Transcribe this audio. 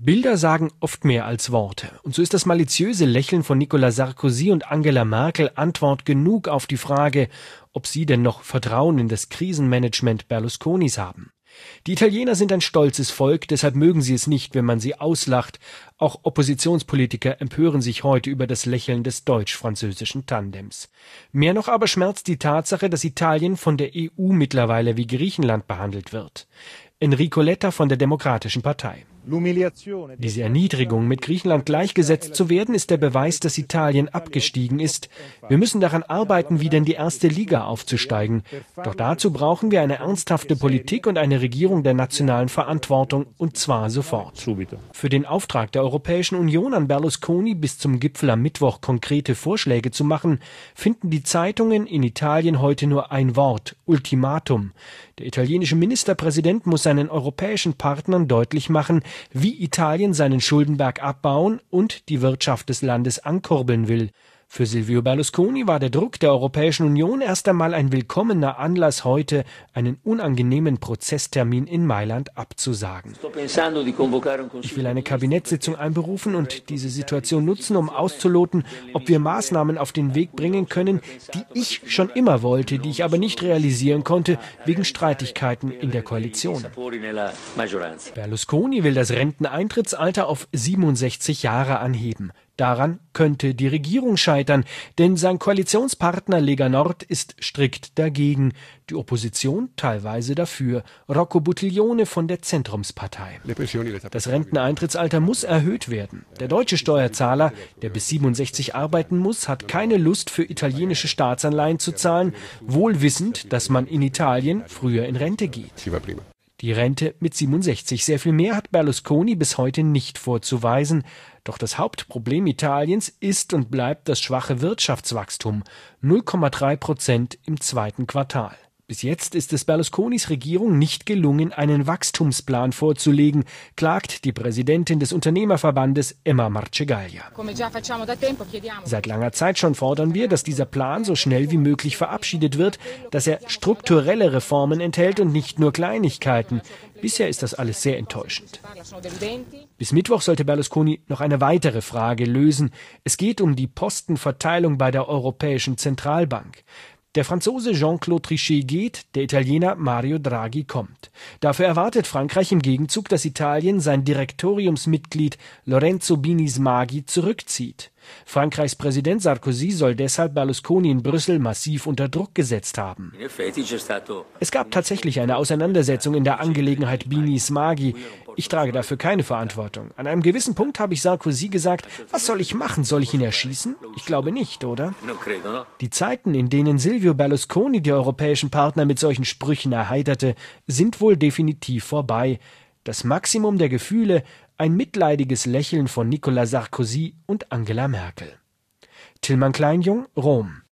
Bilder sagen oft mehr als Worte. Und so ist das maliziöse Lächeln von Nicolas Sarkozy und Angela Merkel Antwort genug auf die Frage, ob sie denn noch Vertrauen in das Krisenmanagement Berlusconis haben. Die Italiener sind ein stolzes Volk, deshalb mögen sie es nicht, wenn man sie auslacht. Auch Oppositionspolitiker empören sich heute über das Lächeln des deutsch-französischen Tandems. Mehr noch aber schmerzt die Tatsache, dass Italien von der EU mittlerweile wie Griechenland behandelt wird. Enrico Letta von der Demokratischen Partei. Diese Erniedrigung, mit Griechenland gleichgesetzt zu werden, ist der Beweis, dass Italien abgestiegen ist. Wir müssen daran arbeiten, wieder in die erste Liga aufzusteigen. Doch dazu brauchen wir eine ernsthafte Politik und eine Regierung der nationalen Verantwortung, und zwar sofort. Für den Auftrag der Europäischen Union an Berlusconi, bis zum Gipfel am Mittwoch konkrete Vorschläge zu machen, finden die Zeitungen in Italien heute nur ein Wort: Ultimatum. Der italienische Ministerpräsident muss seinen europäischen Partnern deutlich machen, wie Italien seinen Schuldenberg abbauen und die Wirtschaft des Landes ankurbeln will. Für Silvio Berlusconi war der Druck der Europäischen Union erst einmal ein willkommener Anlass, heute einen unangenehmen Prozesstermin in Mailand abzusagen. Ich will eine Kabinettssitzung einberufen und diese Situation nutzen, um auszuloten, ob wir Maßnahmen auf den Weg bringen können, die ich schon immer wollte, die ich aber nicht realisieren konnte, wegen Streitigkeiten in der Koalition. Berlusconi will das Renteneintrittsalter auf 67 Jahre anheben. Daran könnte die Regierung scheitern, denn sein Koalitionspartner Lega Nord ist strikt dagegen, die Opposition teilweise dafür. Rocco Buttiglione von der Zentrumspartei. Das Renteneintrittsalter muss erhöht werden. Der deutsche Steuerzahler, der bis 67 arbeiten muss, hat keine Lust, für italienische Staatsanleihen zu zahlen, wohl wissend, dass man in Italien früher in Rente geht. Die Rente mit 67. Sehr viel mehr hat Berlusconi bis heute nicht vorzuweisen. Doch das Hauptproblem Italiens ist und bleibt das schwache Wirtschaftswachstum. 0,3% im zweiten Quartal. Bis jetzt ist es Berlusconis Regierung nicht gelungen, einen Wachstumsplan vorzulegen, klagt die Präsidentin des Unternehmerverbandes Emma Marcegaglia. Seit langer Zeit schon fordern wir, dass dieser Plan so schnell wie möglich verabschiedet wird, dass er strukturelle Reformen enthält und nicht nur Kleinigkeiten. Bisher ist das alles sehr enttäuschend. Bis Mittwoch sollte Berlusconi noch eine weitere Frage lösen. Es geht um die Postenverteilung bei der Europäischen Zentralbank. Der Franzose Jean-Claude Trichet geht, der Italiener Mario Draghi kommt. Dafür erwartet Frankreich im Gegenzug, dass Italien sein Direktoriumsmitglied Lorenzo Bini-Smaghi zurückzieht. Frankreichs Präsident Sarkozy soll deshalb Berlusconi in Brüssel massiv unter Druck gesetzt haben. Es gab tatsächlich eine Auseinandersetzung in der Angelegenheit Bini-Smaghi. Ich trage dafür keine Verantwortung. An einem gewissen Punkt habe ich Sarkozy gesagt, was soll ich machen? Soll ich ihn erschießen? Ich glaube nicht, oder? Die Zeiten, in denen Silvio Berlusconi die europäischen Partner mit solchen Sprüchen erheiterte, sind wohl definitiv vorbei. Das Maximum der Gefühle, ein mitleidiges Lächeln von Nicolas Sarkozy und Angela Merkel. Tilman Kleinjung, Rom.